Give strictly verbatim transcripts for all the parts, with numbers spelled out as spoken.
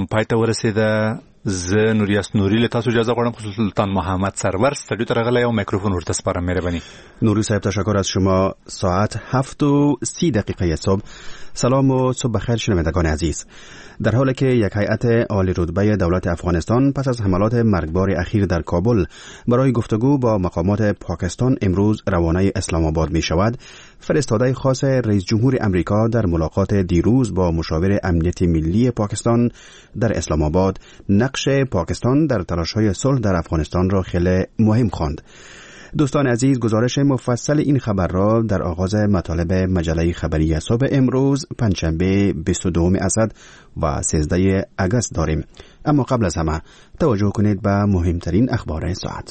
پای ته ورسېده. زه نوریاس نوري له تاسو اجازه غواړم خو سلطان محمد سرور استودیو ته راغلی او میکروفون ورته سپارم. مهرباني. نوری صاحب تشکر از شما. ساعت هفت و سی دقیقه صبح. سلام و صبح بخیر شنوندگان عزیز. در حالی که یک هیئت عالی رتبه دولت افغانستان پس از حملات مرگبار اخیر در کابل برای گفتگو با مقامات پاکستان امروز روانه اسلام آباد می شود، فرستاده خاص رئیس جمهور امریکا در ملاقات دیروز با مشاور امنیت ملی پاکستان در اسلام آباد نقش پاکستان در تلاش‌های صلح در افغانستان را خیلی مهم خواند. دوستان عزیز، گزارش مفصل این خبر را در آغاز مطالب مجله خبری صبح امروز پنجشنبه بیست و دوم اسد و سیزده آگوست داریم. اما قبل از همه توجه کنید به مهمترین اخبار ساعت.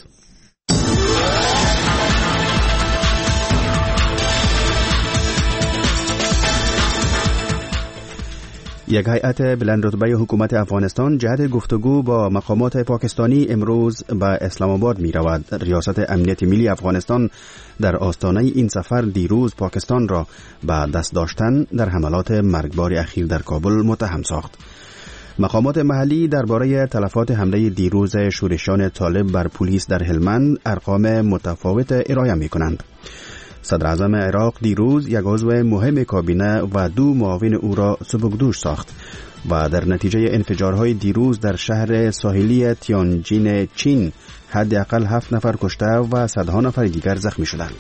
یک هیئت بلند رتبه حکومت افغانستان جهت گفتگو با مقامات پاکستانی امروز به اسلام آباد می رود. ریاست امنیت ملی افغانستان در آستانه این سفر دیروز پاکستان را به دست داشتن در حملات مرگبار اخیر در کابل متهم ساخت. مقامات محلی درباره تلفات حمله دیروز شورشیان طالب بر پلیس در هلمند ارقام متفاوت ارائه می کنند. صدر اعظم عراق دیروز یک عضو مهم کابینه و دو معاون او را سبکدوش ساخت و در نتیجه انفجارهای دیروز در شهر ساحلی تیانجین چین حداقل هفت نفر کشته و صدها نفر دیگر زخمی شدند.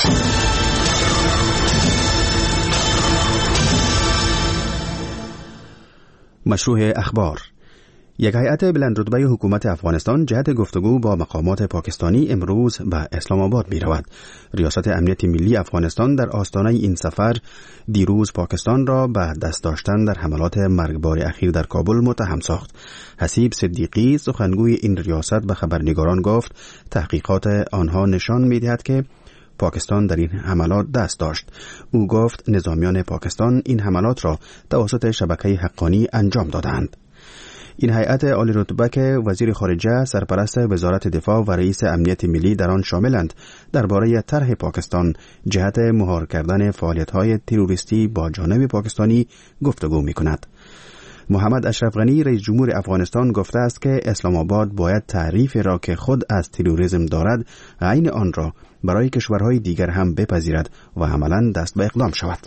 مشروع اخبار. یک هیئت بلند رتبه حکومت افغانستان جهت گفتگو با مقامات پاکستانی امروز به اسلام آباد می رود. ریاست امنیت ملی افغانستان در آستانه این سفر دیروز پاکستان را به دست داشتن در حملات مرگبار اخیر در کابل متهم ساخت. حسیب صدیقی سخنگوی این ریاست به خبرنگاران گفت تحقیقات آنها نشان می دهد که پاکستان در این حملات دست داشت. او گفت نظامیان پاکستان این حملات را توسط شبکه حقانی انجام دادند. این هیئت عالی رتبه که وزیر خارجه، سرپرست وزارت دفاع و رئیس امنیت ملی در آن شاملند درباره طرح پاکستان جهت مهار کردن فعالیت‌های تروریستی با جانب پاکستانی گفتگو می‌کند. محمد اشرف غنی رئیس جمهور افغانستان گفته است که اسلام آباد باید تعریفی را که خود از تروریسم دارد عین آن را برای کشورهای دیگر هم بپذیرد و عملاً دست به اقدام شود.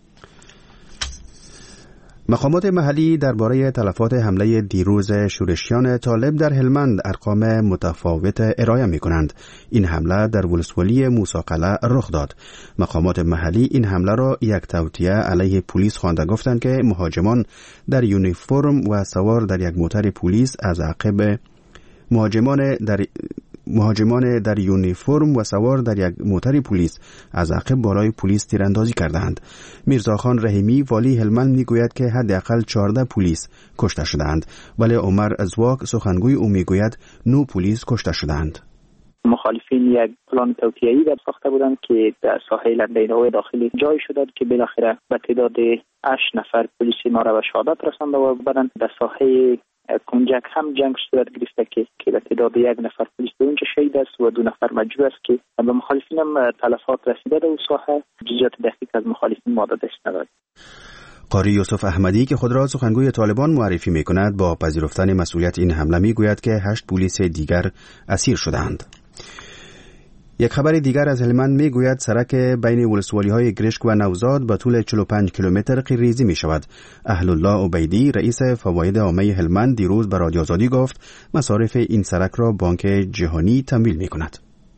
مقامات محلی درباره تلفات حمله دیروز شورشیان طالب در هلمند ارقام متفاوت ارائه می کنند. این حمله در ولسوالی موسی قلعه رخ داد. مقامات محلی این حمله را یک توطئه علیه پلیس خوانده، گفتند که مهاجمان در یونیفرم و سوار در یک موتر پلیس از عقب مهاجمان در مهاجمان در یونیفرم و سوار در یک موتر پلیس از عقب بالای پلیس تیراندازی کردند. میرزاخان رحیمی والی هلمند میگوید که حداقل چهارده پلیس کشته شدند، ولی عمر ازواق سخنگوی او میگوید نه پلیس کشته شدند. مخالفین یک پلان توطئه‌ای در ساخته بودند که در ساحه لندین‌های داخلی جای شدند که بالاخره به تعداد هشت نفر پلیس ما را به شهادت رسانده و بعداً در ساحه کنجک هم جنگ صورت گرفته که که به تعداد یک نفر پلیس به اونجا شهید است و دو نفر مجروح است که به مخالفین هم تلفات رسیده در اون ساحه. جزئیات دقیق از مخالفین ما دست نداریم. قاری یوسف احمدی که خود را سخنگوی طالبان معرفی می کند با پذیرفتن مسئولیت این حمله می گوید که هشت پلیس دیگر اسیر شدند. یک خبر دیگر از هلمند می گوید سرک بین ولسوالی های گرشک و نوزاد به طول چهل و پنج کیلومتر قیریزی می شود. اهل الله عبیدی رئیس فواید عامه هلمند دیروز به رادیو آزادی گفت مصارف این سرک را بانک جهانی تمویل می کند.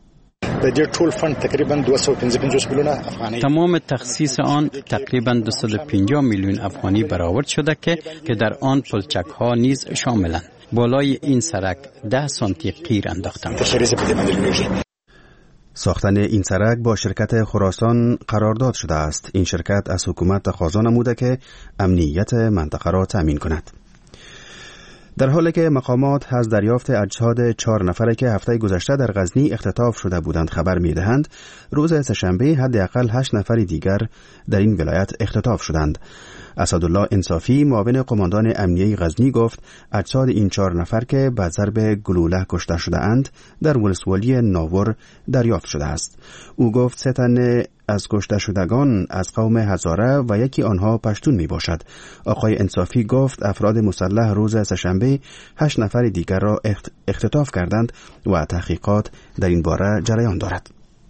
تمام تخصیص آن تقریبا دویست و پنجاه میلیون افغانی برآورد شده که که در آن پلچک ها نیز شاملند. بالای این سرک ده سانتی قیر انداختند. ساختن این سرک با شرکت خراسان قرارداد شده است. این شرکت از حکومت تقاضا نموده که امنیت منطقه را تامین کند. در حالی که مقامات از دریافت اجساد چهار نفره که هفته گذشته در غزنی اختطاف شده بودند خبر می‌دهند، روز سه‌شنبه حداقل هشت نفر دیگر در این ولایت اختطاف شدند. اسدالله انصافی معاون قماندان امنیه غزنی گفت اجساد این چهار نفر که به ضرب گلوله کشته شده اند در ولسوالی ناور دریافت شده است. او گفت سه تن از کشته شدگان از قوم هزاره و یکی آنها پشتون می باشد. آقای انصافی گفت افراد مسلح روز سه‌شنبه هشت نفر دیگر را اختطاف کردند و تحقیقات در این باره جریان دارد.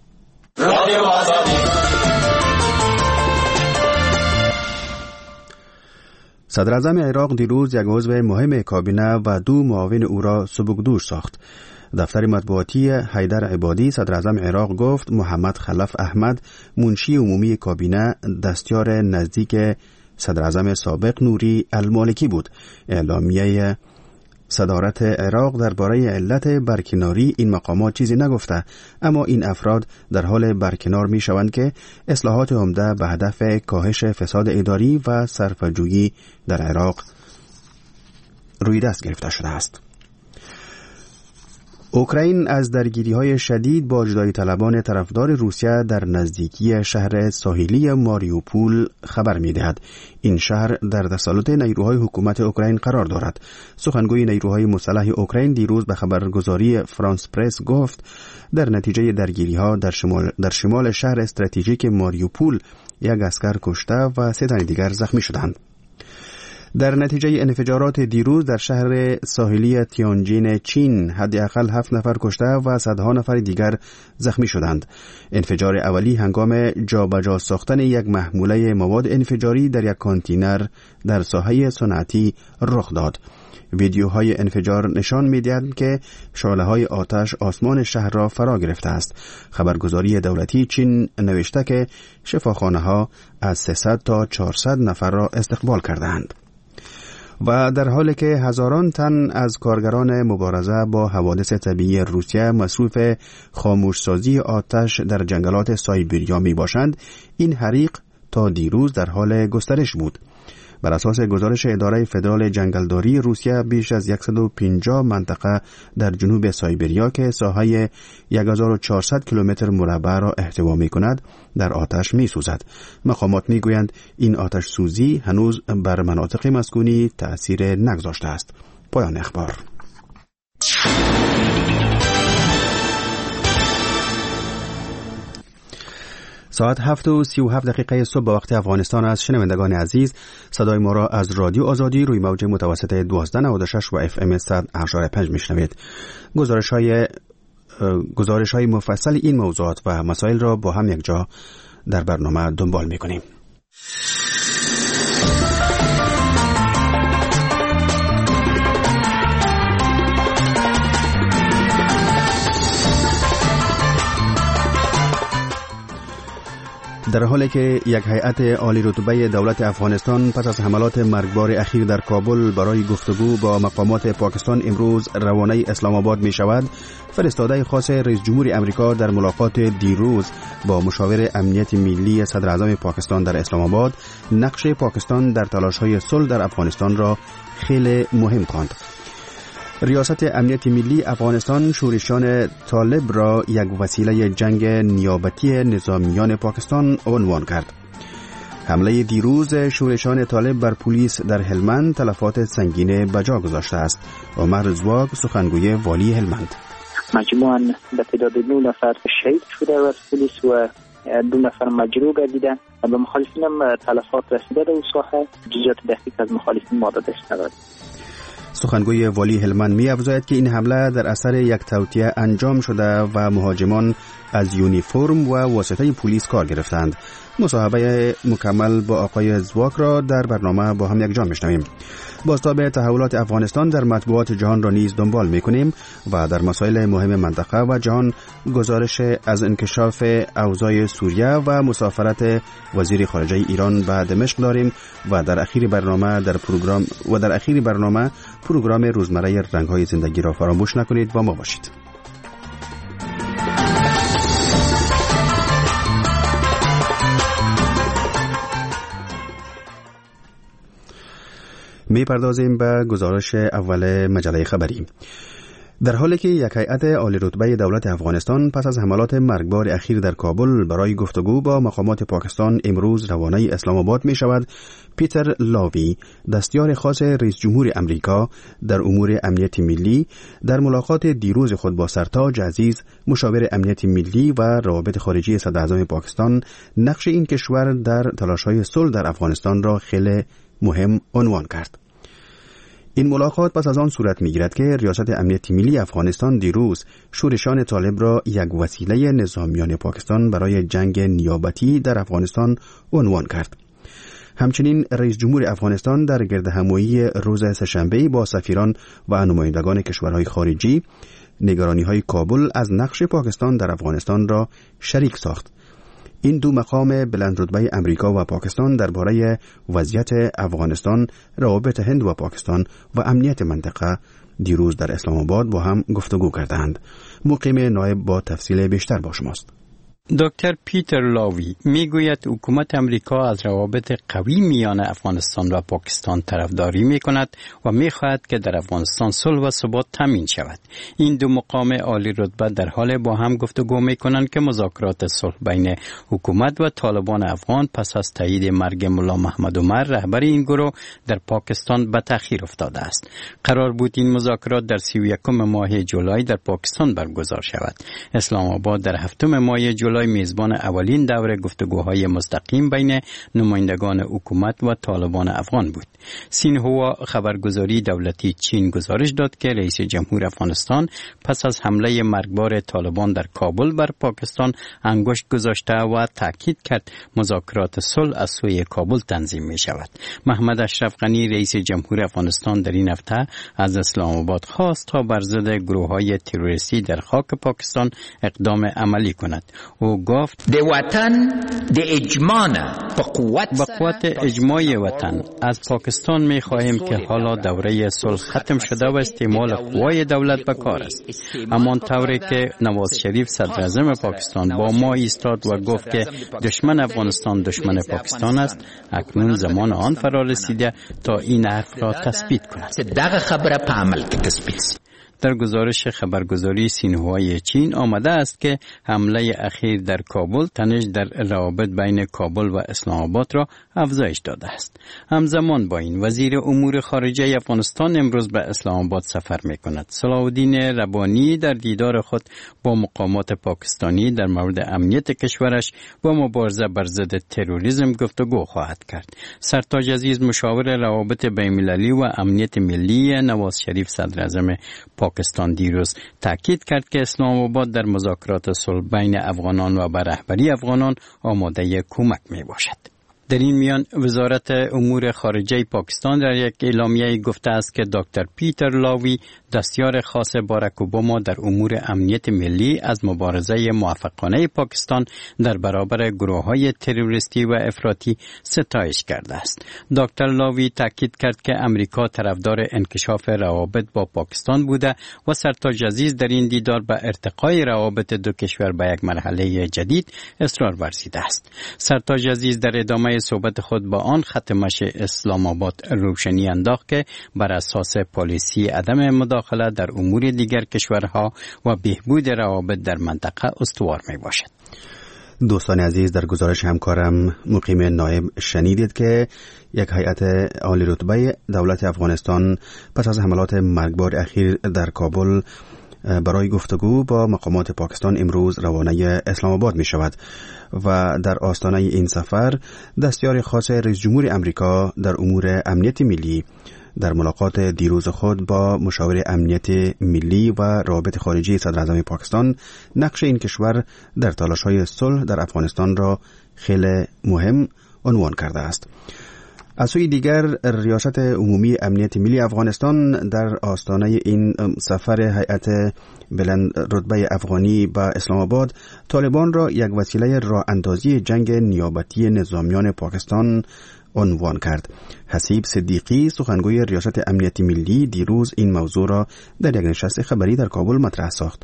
صدر اعظم عراق دیروز یک عضو مهم کابینه و دو معاون او را سبکدوش ساخت. دفتر مطبوعاتی حیدر عبادی صدر اعظم عراق گفت محمد خلف احمد منشی عمومی کابینه دستیار نزدیک صدر اعظم سابق نوری المالکی بود. اعلامیه صدارت عراق درباره علت برکناری این مقامات چیزی نگفته، اما این افراد در حال برکنار می شوند که اصلاحات عمده به هدف کاهش فساد اداری و صرفه‌جویی در عراق روی دست گرفته شده است. اوکراین از درگیری‌های شدید با جدایی طلبان طرفدار روسیه در نزدیکی شهر ساحلی ماریوپول خبر می‌دهد. این شهر در تسلط نیروهای حکومت اوکراین قرار دارد. سخنگوی نیروهای مسلح اوکراین دیروز به خبرگزاری فرانس پرس گفت در نتیجه درگیری‌ها در شمال در شمال شهر استراتژیک ماریوپول یک اسکر کشته و سه تن دیگر زخمی شدند. در نتیجه انفجارات دیروز در شهر ساحلی تیانجین چین حداقل هفت نفر کشته و صدها نفر دیگر زخمی شدند. انفجار اولی هنگام جابجا ساختن یک محموله مواد انفجاری در یک کانتینر در ساحه صنعتی رخ داد. ویدیوهای انفجار نشان می‌دهد که شعله‌های آتش آسمان شهر را فرا گرفته است. خبرگزاری دولتی چین نوشته که شفاخانه‌ها از سیصد تا چهارصد نفر را استقبال کردند. و در حالی که هزاران تن از کارگران مبارزه با حوادث طبیعی روسیه مصروف خاموشسازی آتش در جنگلات سایبریا می باشند، این حریق تا دیروز در حال گسترش بود. بر اساس گزارش اداره فدرال جنگلداری روسیه بیش از صد و پنجاه منطقه در جنوب سایبریا که ساحه هزار و چهارصد کیلومتر مربع را احتوا می‌کند در آتش می‌سوزد. مقامات می‌گویند این آتش سوزی هنوز بر مناطق مسکونی تأثیر نگذاشته است. پایان اخبار. ساعت هفت و سی و هفت دقیقه صبح به وقت افغانستان است. شنوندگان عزیز، صدای ما را از رادیو آزادی روی موج متوسط دوازده نود و شش و اف ام صد و هشت و پنج میشنوید. گزارش های گزارش های مفصل این موضوعات و مسائل را با هم یک جا در برنامه دنبال میکنیم. در حالی که یک هیئت عالی رتبه دولت افغانستان پس از حملات مرگبار اخیر در کابل برای گفتگو با مقامات پاکستان امروز روانه اسلام آباد می شود، فرستاده خاص رئیس جمهور امریکا در ملاقات دیروز با مشاور امنیت ملی صدر اعظم پاکستان در اسلام آباد نقش پاکستان در تلاش‌های صلح در افغانستان را خیلی مهم خواند. ریاست امنیت ملی افغانستان شورشیان طالب را یک وسیله جنگ نیابتی نظامیان پاکستان عنوان کرد. حمله دیروز شورشیان طالب بر پلیس در هلمند تلفات سنگین به جا گذاشته است. عمر زواگ، سخنگوی والی هلمند: مجموعاً به تعداد نه نفر شهید شده از پلیس و دو نفر مجروح گردیدند و به مخالفین هم تلفات رسیده در این ساحه. جزئیات دقیق از مخالفین ما داده شده. سخنگوی والی هلمند می افزاید که این حمله در اثر یک توطئه انجام شده و مهاجمان از یونیفرم و واسطه پلیس کار گرفتند. مصاحبه مکمل با آقای زواک را در برنامه با هم یک جا میشنویم. بازتاب تحولات افغانستان در مطبوعات جهان را نیز دنبال میکنیم و در مسائل مهم منطقه و جهان گزارش از انکشاف اوضاع سوریه و مسافرت وزیر خارجه ایران به دمشق داریم و در اخیر برنامه در پروگرام و در اخیر برنامه پروگرام روزمره رنگ‌های زندگی را فراموش نکنید. با ما باشید. می پردازیم به گزارش اول مجله خبری. در حالی که یک هیئت عالی رتبه دولت افغانستان پس از حملات مرگبار اخیر در کابل برای گفتگو با مقامات پاکستان امروز روانه اسلام آباد می شود، پیتر لاوی، دستیار خاص رئیس جمهور امریکا در امور امنیت ملی، در ملاقات دیروز خود با سرتاج عزیز، مشاور امنیت ملی و روابط خارجی صدر اعظم پاکستان، نقش این کشور در تلاش‌های صلح در افغانستان را خیلی مهم عنوان کرد. این ملاقات پس از آن صورت می‌گیرد که ریاست امنیت ملی افغانستان دیروز شورشان طالب را یک وسیله نظامیان پاکستان برای جنگ نیابتی در افغانستان عنوان کرد. همچنین رئیس جمهور افغانستان در گردهمایی روز سه‌شنبه با سفیران و نمایندگان کشورهای خارجی نگرانی‌های کابل از نقش پاکستان در افغانستان را شریک ساخت. این دو مقام بلند رتبه امریکا و پاکستان درباره وضعیت افغانستان، روابط هند و پاکستان و امنیت منطقه دیروز در اسلام آباد با هم گفتگو کردند. مقیم نایب با تفصیل بیشتر با شماست. دکتر پیتر لاوی میگوید حکومت امریکا از روابط قوی میان افغانستان و پاکستان طرفداری میکند و میخواهد که در افغانستان صلح و ثبات تامین شود. این دو مقام عالی رتبه در حال با هم گفتگو میکنند که مذاکرات صلح بین حکومت و طالبان افغان پس از تایید مرگ ملا محمد عمر رهبر این گروه در پاکستان به تأخیر افتاده است. قرار بود این مذاکرات در سی و یکم ماه جولای در پاکستان برگزار شود. اسلام آباد در هفتم ماه جولای میزبان اولین دوره گفتگوهای مستقیم بین نمایندگان حکومت و طالبان افغان بود. سینهوا خبرگزاری دولتی چین گزارش داد که رئیس جمهور افغانستان پس از حمله مرگبار طالبان در کابل بر پاکستان انگشت گذاشته و تاکید کرد مذاکرات صلح از سوی کابل تنظیم می شود. محمد اشرف غنی رئیس جمهور افغانستان در این هفته از اسلام آباد خواست تا بر ضد گروه‌های تروریستی در خاک پاکستان اقدام عملی کند. او گفت د وطن د اجماع په قوت با قوت اجماع وطن از پاکستان می خواهیم که حالا دوره صلح ختم شده و استعمال قوای دولت به کار است. همان طوری که نواز شریف صدر اعظم پاکستان با ما ایستاد و گفت که دشمن افغانستان دشمن پاکستان است، اکنون زمان آن فرا رسیده تا این حرف را تثبیت کند. دغه خبره په عمل کې تثبیت. در گزارش خبرگزاری سینهوای چین آمده است که حمله اخیر در کابل تنش در روابط بین کابل و اسلام آباد را افزایش داده است. همزمان با این وزیر امور خارجه افغانستان امروز به اسلام آباد سفر می کند. صلاح الدین ربانی در دیدار خود با مقامات پاکستانی در مورد امنیت کشورش و مبارزه بر ضد تروریسم گفتگو خواهد کرد. سرتاج عزیز مشاور روابط بین‌المللی و امنیت ملی نواز شریف صدر اعظم پاکستان دیروز تاکید کرد که اسلام آباد در مذاکرات صلح بین افغانان و به رهبری افغانان آماده کمک می باشد. در این میان وزارت امور خارجه پاکستان در یک اعلامیه گفته است که دکتر پیتر لاوی دستیار خاص باراک اوباما در امور امنیت ملی از مبارزه موفقانه پاکستان در برابر گروه‌های تروریستی و افراطی ستایش کرده است. دکتر لاوی تاکید کرد که امریکا طرفدار انکشاف روابط با پاکستان بوده و سرتاج عزیز در این دیدار به ارتقای روابط دو کشور به یک مرحله جدید اصرار ورزیده است. سرتاج عزیز در ادامه صحبت خود با آن ختمش اسلام آباد روشنی انداخت که بر اساس پالیسی عدم مداخله در امور دیگر کشورها و بهبود روابط در منطقه استوار می باشد. دوستان عزیز، در گزارش همکارم مقیم نایب شنیدید که یک هیئت عالی رتبه دولت افغانستان پس از حملات مرگبار اخیر در کابل برای گفتگو با مقامات پاکستان امروز روانه اسلام آباد می شود و در آستانه این سفر دستیار خاص رئیس جمهور امریکا در امور امنیت ملی در ملاقات دیروز خود با مشاور امنیت ملی و روابط خارجی صدر اعظم پاکستان نقش این کشور در تلاش‌های صلح در افغانستان را خیلی مهم عنوان کرده است. از سوی دیگر ریاست عمومی امنیت ملی افغانستان در آستانه این سفر هیئت بلند رتبه افغانی به اسلام آباد طالبان را یک وسیله راه اندازی جنگ نیابتی نظامیان پاکستان عنوان کرد. حسیب صدیقی سخنگوی ریاست امنیت ملی دیروز این موضوع را در یک نشست خبری در کابل مطرح ساخت.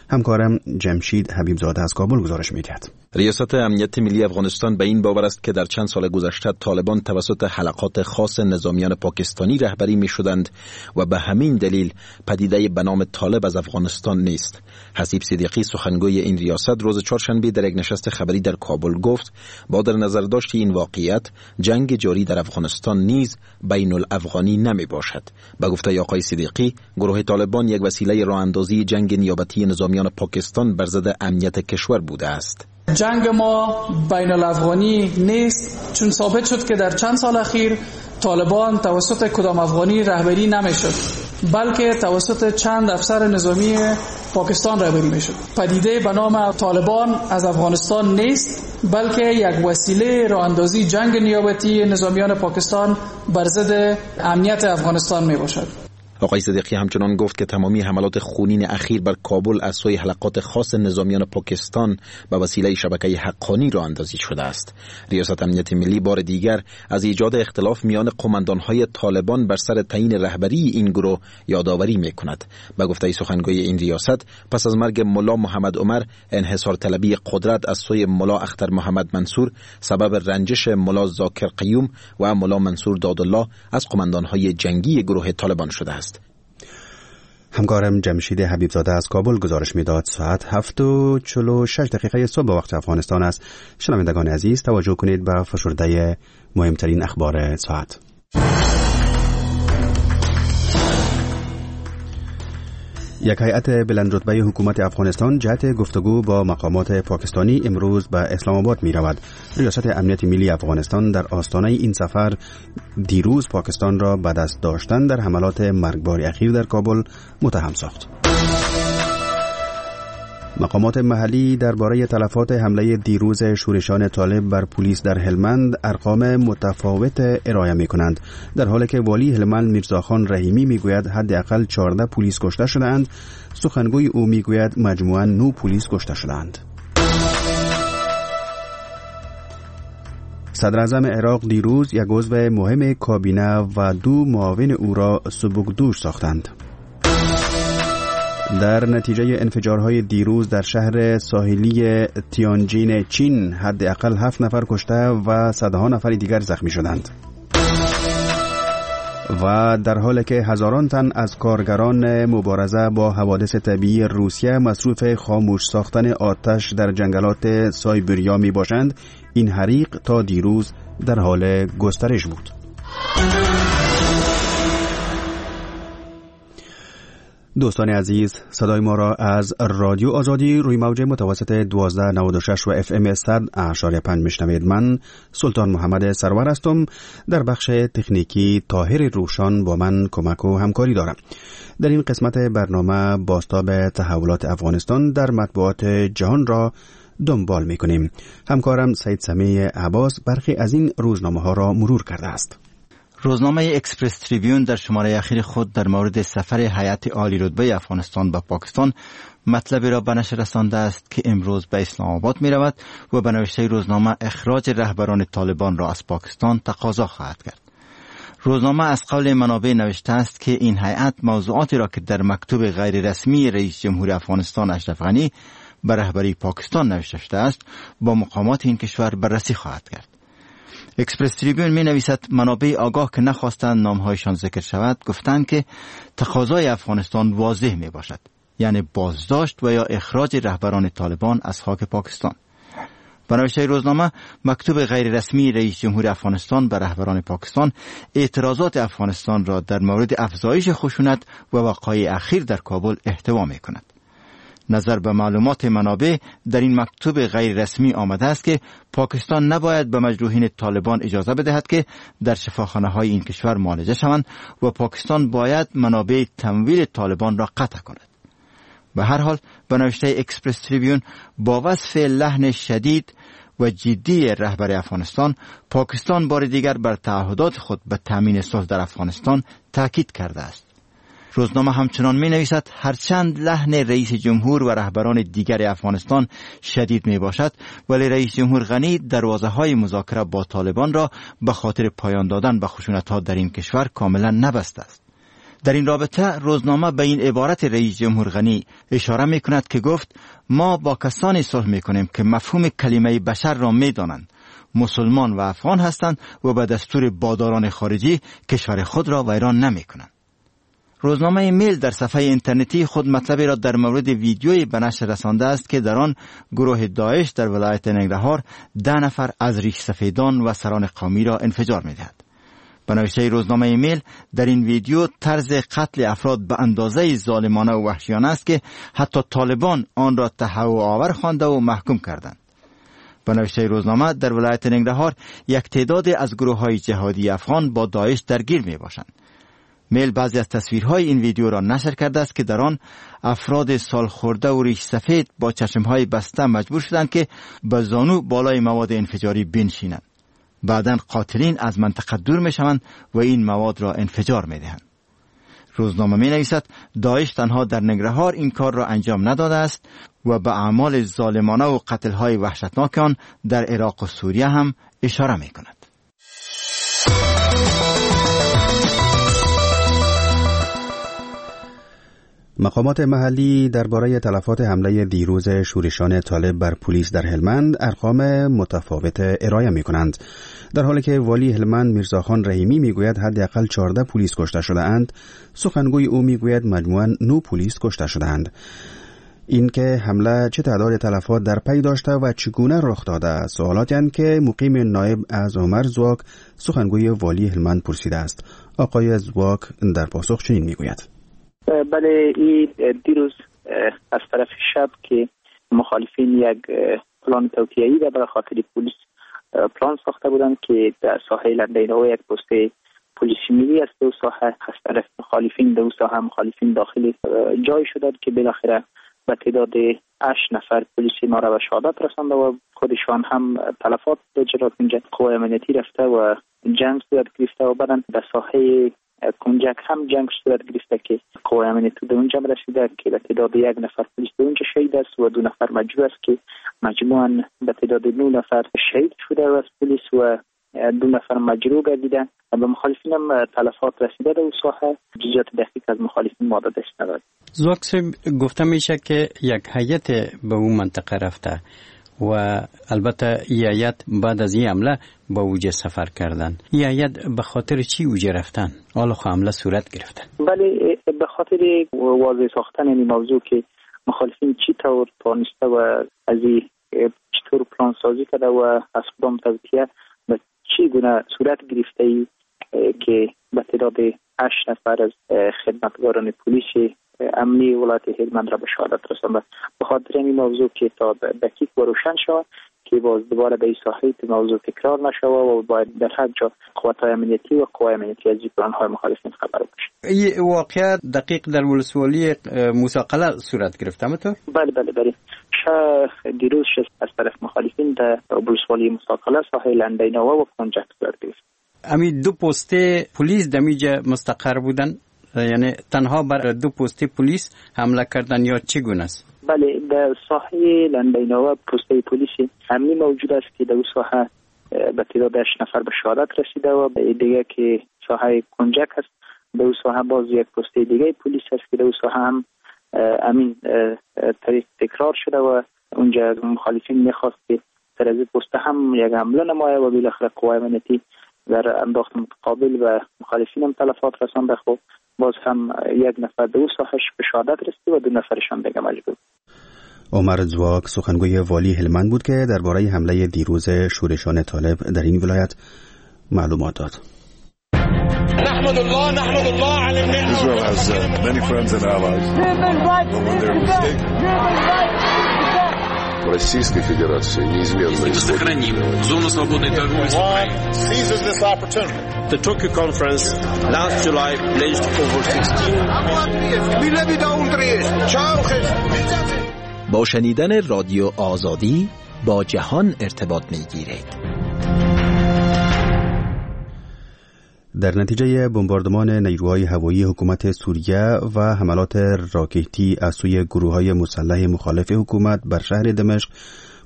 همکارم جمشید حبیبزاده از کابل گزارش می‌دهد. ریاست امنیت ملی افغانستان به این باور است که در چند سال گذشته طالبان توسط حلقات خاص نظامیان پاکستانی رهبری می‌شدند و به همین دلیل پدیده به نام طالب از افغانستان نیست. حسیب صدیقی سخنگوی این ریاست روز چهارشنبه در یک نشست خبری در کابل گفت با در نظر داشت این واقعیت جنگ جاری در افغانستان نیز بین الافغانی نمی باشد. به گفته آقای صدیقی گروه طالبان یک وسیله راه اندازی جنگ نیابتی نظامیان پاکستان بر ضد امنیت کشور بوده است. جنگ ما بین الافغانی نیست، چون ثابت شد که در چند سال اخیر طالبان توسط کدام افغانی رهبری نمیشد، بلکه توسط چند افسر نظامی پاکستان رهبری میشد. پدیده به نام طالبان از افغانستان نیست، بلکه یک وسیله راه اندازی جنگ نیابتی نظامیان پاکستان بر ضد امنیت افغانستان می باشد. آقای صدیقی همچنان گفت که تمامی حملات خونین اخیر بر کابل از سوی حلقات خاص نظامیان پاکستان به وسیله شبکه حقانی راه اندازی شده است. ریاست امنیت ملی بار دیگر از ایجاد اختلاف میان قماندانهای طالبان بر سر تعیین رهبری این گروه یادآوری می‌کند. به گفته سخنگوی این ریاست پس از مرگ ملا محمد عمر، انحصار طلبی قدرت از سوی ملا اختر محمد منصور سبب رنجش ملا ذاکر قیوم و ملا منصور دادالله از قماندانهای جنگی گروه طالبان شده است. همکارم جمشید حبیبزاده از کابل گزارش میداد. ساعت هفت و چهل و شش دقیقه صبح به وقت افغانستان است. شنوندگان عزیز توجه کنید به فشرده مهمترین اخبار ساعت. یک هیئت بلندرتبه حکومت افغانستان جهت گفتگو با مقامات پاکستانی امروز به اسلام آباد می رود. ریاست امنیت ملی افغانستان در آستانه این سفر دیروز پاکستان را به دست داشتن در حملات مرگبار اخیر در کابل متهم ساخت. مقامات محلی درباره تلفات حمله دیروز شورشان طالب بر پلیس در هلمند ارقام متفاوت ارائه می کنند، در حالی که والی هلمند میرزاخان رحیمی می گوید حداقل چهارده پلیس کشته شدند. سخنگوی او می گوید مجموعاً نه پلیس کشته شدند. صدر اعظم عراق دیروز یک عضو مهم کابینه و دو معاون او را سبکدوش ساختند. در نتیجه انفجارهای دیروز در شهر ساحلی تیانجین چین حداقل هفت نفر کشته و صدها نفر دیگر زخمی شدند و در حالی که هزاران تن از کارگران مبارزه با حوادث طبیعی روسیه مصروف خاموش ساختن آتش در جنگلات سایبریا می باشند، این حریق تا دیروز در حال گسترش بود. دوستان عزیز، صدای ما را از رادیو آزادی روی موج متوسط دوازده نود و شش و اف ام صد اشاری پنج میشنوید. من سلطان محمد سرور هستم. در بخش تکنیکی طاهر روشان با من کمک و همکاری دارم. در این قسمت برنامه بازتاب تحولات افغانستان در مطبوعات جهان را دنبال میکنیم. همکارم سید سمیع عباس برخی از این روزنامه ها را مرور کرده است. روزنامه اکسپرس تریبیون در شماره اخیر خود در مورد سفر هیئت عالی رتبه افغانستان به پاکستان مطلبی را به نشر رسانده است که امروز به اسلام آباد می رود و به نوشته روزنامه اخراج رهبران طالبان را از پاکستان تقاضا خواهد کرد. روزنامه از قول منابع نوشته است که این هیئت موضوعاتی را که در مکتوب غیر رسمی رئیس جمهور افغانستان اشرف غنی به رهبری پاکستان نوشته شده است با مقامات این کشور بررسی خواهد کرد. اکسپرس تریبیون می نویسد منابع آگاه که نخواستند نامهایشان ذکر شود گفتند که تقاضای افغانستان واضح می باشد، یعنی بازداشت و یا اخراج رهبران طالبان از خاک پاکستان. به نوشته روزنامه مکتوب غیر رسمی رئیس جمهور افغانستان به رهبران پاکستان اعتراضات افغانستان را در مورد افزایش خشونت و وقایع اخیر در کابل احتوا می کند. نظر به معلومات منابع در این مکتوب غیر رسمی آمده است که پاکستان نباید به مجروحین طالبان اجازه بدهد که در شفاخانه های این کشور معالجه شوند و پاکستان باید منابع تمویل طالبان را قطع کند. به هر حال به نوشته اکسپرس تریبیون با وصف لحن شدید و جدی رهبر افغانستان، پاکستان بار دیگر بر تعهدات خود به تامین صلح در افغانستان تاکید کرده است. روزنامه همچنان می نویسد هرچند لحن رئیس جمهور و رهبران دیگر افغانستان شدید می باشد، ولی رئیس جمهور غنی دروازه های مذاکره با طالبان را به خاطر پایان دادن به خشونت ها در این کشور کاملا نبسته است. در این رابطه روزنامه به این عبارت رئیس جمهور غنی اشاره می کند که گفت ما با کسانی صلح می کنیم که مفهوم کلمه بشر را می دانند، مسلمان و افغان هستند و به دستور باداران خارجی کشور خود را ویران نمی کنند. روزنامه میل در صفحه اینترنتی خود مطلبی را در مورد ویدیویی به نشر رسانده است که در آن گروه داعش در ولایت ننگرهار ده نفر از ریش سفیدان و سران قومی را انفجار می دهد. به نوشته روزنامه میل در این ویدیو طرز قتل افراد به اندازه ظالمانه و وحشیانه است که حتی طالبان آن را تهوع آور خوانده و محکوم کردند. به نوشته روزنامه در ولایت ننگرهار یک تعداد از گروه های جهادی افغان با داعش درگیر می باشند. میل بعضی از تصویرهای این ویدیو را نشر کرده است که در آن افراد سال خورده و ریش سفید با چشمهای بسته مجبور شدند که به زانو بالای مواد انفجاری بنشینند. بعداً قاتلین از منطقه دور می شوند و این مواد را انفجار می دهند. روزنامه می نویسد داعش تنها در ننگرهار این کار را انجام نداده است و به اعمال ظالمانه و قتل‌های وحشتناک آن در عراق و سوریه هم اشاره می کند. مقامات محلی درباره تلفات حمله دیروز شورشان طالب بر پلیس در هلمند ارقام متفاوت ارائه می کنند، در حالی که والی هلمند میرزاخان رحیمی می گوید حداقل چهارده پلیس کشته شده اند. سخنگوی او می گوید مجموعاً نه پلیس کشته شده اند. این که حمله چه تعداد تلفات در پی داشته و چگونه رخ داده سوالاتی اند که مقیم نایب از عمر زواک سخنگوی والی هلمند پرسیده است. آقای زواک در پاسخ چنین می گوید: بله، این دیروز از طرف شب که مخالفین یک پلان توطئه‌ای را برای خاطر پلیس پلان ساخته بودند که در ساحه لندینو یک پست پلیسی ملی است. دو ساحه از طرف مخالفین دو ساحه مخالفین داخل جای شدند که بالاخره به تعداد هشت نفر پلیسی ما را به شهادت رسانده و خودشان هم تلفات داشتند. اینجا قوای امنیتی رفته و جنگ صورت گرفته و بعداً در ساحه کنجک هم جنگ صورت گرفته که قوای امنیتی به اونجا رسیده که به تعداد یک نفر پلیس به اونجا شهید است و دو نفر مجروح است که مجموعاً به تعداد نه نفر شهید شده از پلیس و دو نفر مجروح گردیده. به مخالفین هم تلفات رسیده در اون ساحه. جزئیات دقیق از مخالفین ما دست نداد. زواک گفته میشه که یک هیئت به اون منطقه رفته و البته این هیئت بعد از این حمله با اوجه سفر کردن. این هیئت به خاطر چی اوجه رفتن؟ حالا خو حمله صورت گرفتن. بله، به خاطر واضح ساختن این موضوع که مخالفین چی طور توانسته و از این چطور پلان سازی کرده و از کدام توطئه به چی گونه صورت گرفته ای که به تعداد هشت نفر از خدمتگاران پلیس امنی ولایت هلمند را به شهادت رسانده. به خاطر این موضوع که تا دقیق و روشن شود که باز دوباره به این ساحه موضوع تکرار نشود و باید در هر جا قوت‌های امنیتی و قوای امنیتی از پلان‌های مخالفین خبر بشه. این واقعا دقیق در ولسوالی موسی-قلعه صورت گرفته همونطور؟ بله بله بله. شهر دیروز از طرف مخالفین در ولسوالی موسی-قلعه ساحه لندینوا و کنجک صورت گرفت. امی دو پست پلیس دمیجا مستقر بودن، یعنی تنها بر دو پست پلیس حمله کردن یا چگونه است؟ بله، در ساحه لندینوا پست پلیس امنی موجود است که در ساحه به تعداد هشت نفر به شهادت رسیده و دیگه که ساحه کنجک است در ساحه باز یک پست دیگه پلیس است که در ساحه هم امین طریق تکرار شده و اونجا مخالفین میخواست که در از پست هم یک حمله نمایه و بالاخره قوای امنیتی در انداخت متقابل و مخالفین هم تلفات رسانده. خب باز هم یک نفر دو ساحش به شهادت رسید و دو نفرشان دیگه مجروح. عمر زواک سخنگوی والی هلمند بود که درباره حمله دیروز شورشان طالب در این ولایت معلومات داد. نحمد الله نحمد الله على النعمة. Israel has uh, many friends and allies. When they're mistaken. Российской Федерации неизменно сохраним зону свободной торговли. Seizes this opportunity. The Tokyo conference last July pledged over sixteen. با شنیدن رادیو آزادی با جهان ارتباط می‌گیرید. در نتیجه بمباردمان نیروهای هوایی حکومت سوریه و حملات راکتی از سوی گروه‌های مسلح مخالف حکومت بر شهر دمشق،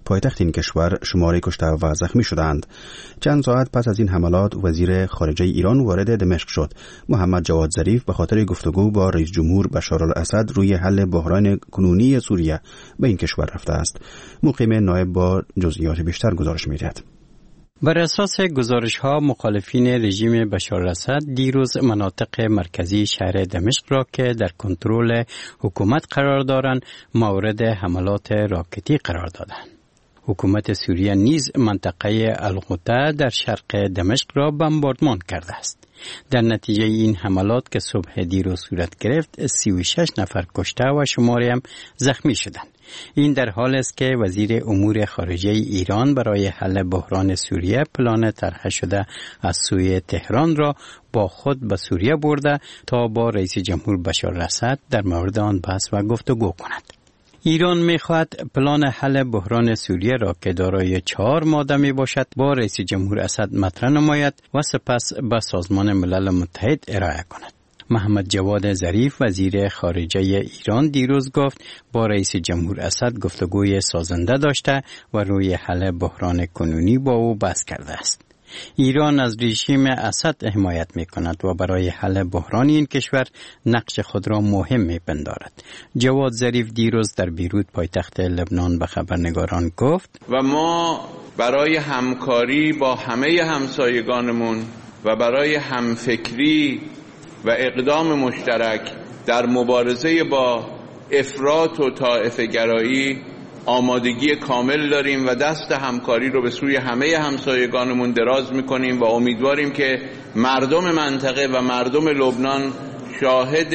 پایتخت این کشور شماری کشته و زخمی شدند. چند ساعت پس از این حملات وزیر خارجه ایران وارد دمشق شد. محمد جواد ظریف به خاطر گفتگو با رئیس جمهور بشار الاسد روی حل بحران کنونی سوریه به این کشور رفته است. مقیم نایب با جزئیات بیشتر گزارش می‌دهد. بر اساس گزارش ها مخالفین رژیم بشار الاسد دیروز مناطق مرکزی شهر دمشق را که در کنترل حکومت قرار دارند مورد حملات راکتی قرار دادند. حکومت سوریه نیز منطقه الغوطه در شرق دمشق را بمباردمان کرده است. در نتیجه این حملات که صبح دیروز صورت گرفت سی و شش نفر کشته و شماری هم زخمی شدند. این در حال است که وزیر امور خارجه ایران برای حل بحران سوریه پلان طرح شده از سوی تهران را با خود به سوریه برده تا با رئیس جمهور بشار الاسد در مورد آن بحث و گفتگو کند. ایران می‌خواهد پلان حل بحران سوریه را که دارای چهار ماده می باشد با رئیس جمهور اسد مطرح نماید و سپس به سازمان ملل متحد ارائه کند. محمد جواد ظریف وزیر خارجه ایران دیروز گفت با رئیس جمهور اسد گفتگوی سازنده داشته و روی حل بحران کنونی با او بحث کرده است. ایران از رژیم اسد حمایت می کند و برای حل بحران این کشور نقش خود را مهم می پندارد. جواد ظریف دیروز در بیروت پایتخت لبنان به خبرنگاران گفت و ما برای همکاری با همه همسایگانمون و برای همفکری و اقدام مشترک در مبارزه با افراط و طائفه گرایی آمادگی کامل داریم و دست همکاری رو به سوی همه همسایگانمون دراز میکنیم و امیدواریم که مردم منطقه و مردم لبنان شاهد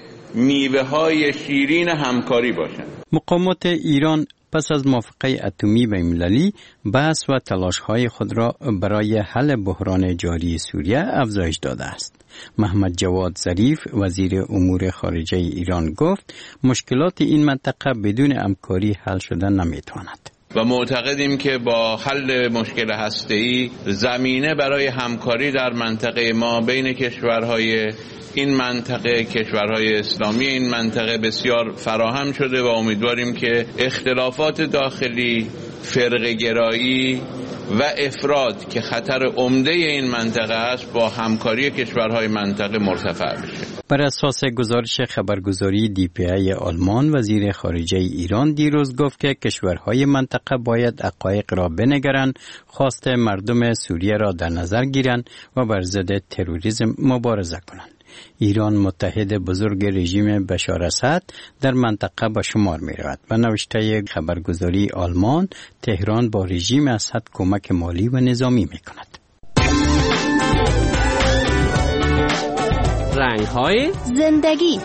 میوه های شیرین همکاری باشند. مقامات ایران پس از موافقه اتمی بین‌المللی بحث و تلاش‌های خود را برای حل بحران جاری سوریه افزایش داده است. محمد جواد ظریف وزیر امور خارجه ایران گفت مشکلات این منطقه بدون همکاری حل شدن نمیتواند. و معتقدیم که با حل مشکل هسته‌ای زمینه برای همکاری در منطقه ما بین کشورهای این منطقه کشورهای اسلامی این منطقه بسیار فراهم شده و امیدواریم که اختلافات داخلی، فرقه‌گرایی و افراد که خطر عمده این منطقه است با همکاری کشورهای منطقه مرتفع بشه. بر اساس گزارش خبرگزاری دی پی ای آلمان وزیر خارجه ایران دیروز گفت که کشورهای منطقه باید حقایق را بنگرند، خواست مردم سوریه را در نظر گیرند و بر ضد تروریسم مبارزه کنند. ایران متحد بزرگ رژیم بشار اسد در منطقه به شمار می رود. به نوشته خبرگزاری آلمان تهران با رژیم اسد کمک مالی و نظامی می کند. رنگ‌های زندگی.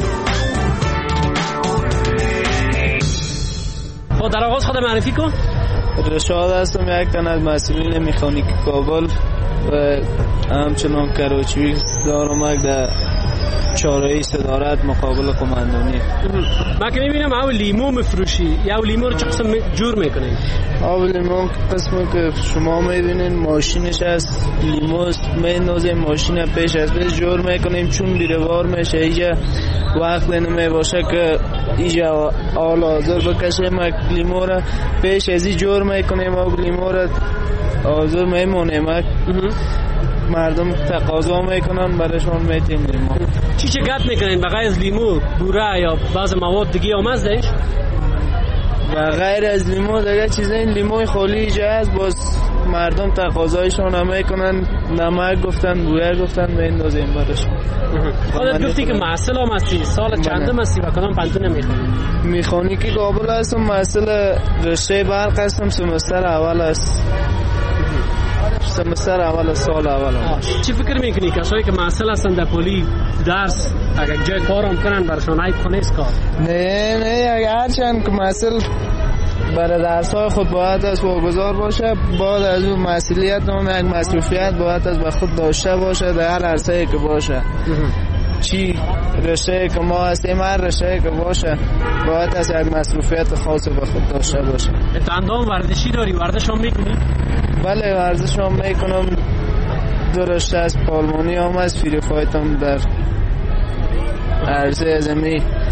خب در آغاز خود معرفی کن. رشاد هستم، یک تن از مسئولین مکانیک کابل و همچنان کراچی دارم در چهارراه صدارت مقابل قماندانی. من که میبینم او لیمو مفروشی، یا لیمو رو چه قسم جور میکنین؟ او لیمو قسمی که شما میبینین ماشینش هست، لیمو میندازیم ماشین پیش از پیش جور میکنیم چون بیروار میشه اینجا وقت نمی باشه که اینجا آل آزر بکشیم لیمو رو پیش ازی جور میکنیم او لیمو رو آزر میمونیم مردم تقاضا میکنن برایشون میتیم لیمو. چی چه گپ میکنین بغیر از لیمو بوره یا بعض مواد دیگه هم ازش؟ بغیر از لیمو دیگه چیزای لیموی خالی اینجا هست باز مردم تقاضایشون هم میکنن نمک گفتن بوره گفتن میندازیم برایشون. خودت گفتی که محصل هم هستی، سال چندم هستی و کدام پنتون میخونی؟ میخونیکی کابل هستم، محصل رشته برق هستم، سمستر اول است. سمستر اول سال اول هم. چی فکر میکنی کسایی که محصل هستن در پلی درس اگر جای کارم کنن برشان عیب کنه است کار؟ نه نه اگر هرچند که محصل برای درس‌های خود باید از واگذار باشه، باید از اون مسئولیت نام یک مصروفیت باید از به خود داشته باشه در هر عرصه‌ای که باشه. چی رشته که ما هستیم هر رشته که باشه باید از یک مصروفیت خاص به خود داشته باشه. اندام ورزشی داری؟ ورزش هم میکنی؟ بله ورزش هم میکنم، دو رشته از پالمانی هم از فری فایت هم در عرصه زمینی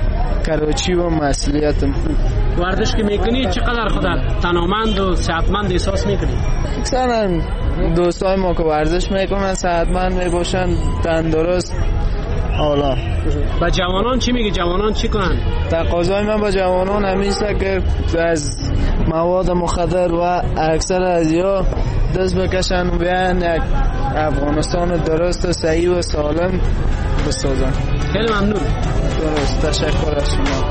کراچی و مسئولیتم. ورزش که میکنی چقدر خودت تنومند و صحتمند احساس میکنی؟ اکثرا دوستای ما که ورزش میکنن صحتمند میباشن، تندرست. حالا با جوانان چی میگی؟ جوانان چی کنن؟ تقاضای من با جوانان همیشه که از مواد مخدر و اکثر از یا دست بکشن و بیان یک افغانستان درست و صحیح و سالم بسازن. خیلی ممنون. درست، تشکر از شما.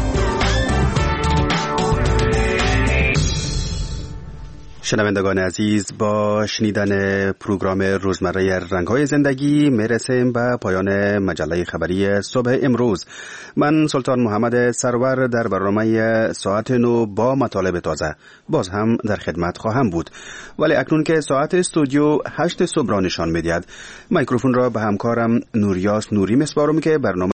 شنوندگان عزیز، با شنیدن پروگرام روزمره رنگ‌های زندگی میرسیم به پایان مجله خبری صبح امروز. من سلطان محمد سرور در برنامه ساعت نو با مطالب تازه باز هم در خدمت خواهم بود، ولی اکنون که ساعت استودیو هشت صبح را نشان می‌دهد، میکروفون را به همکارم نوریاس نوری میسپارم که برنامه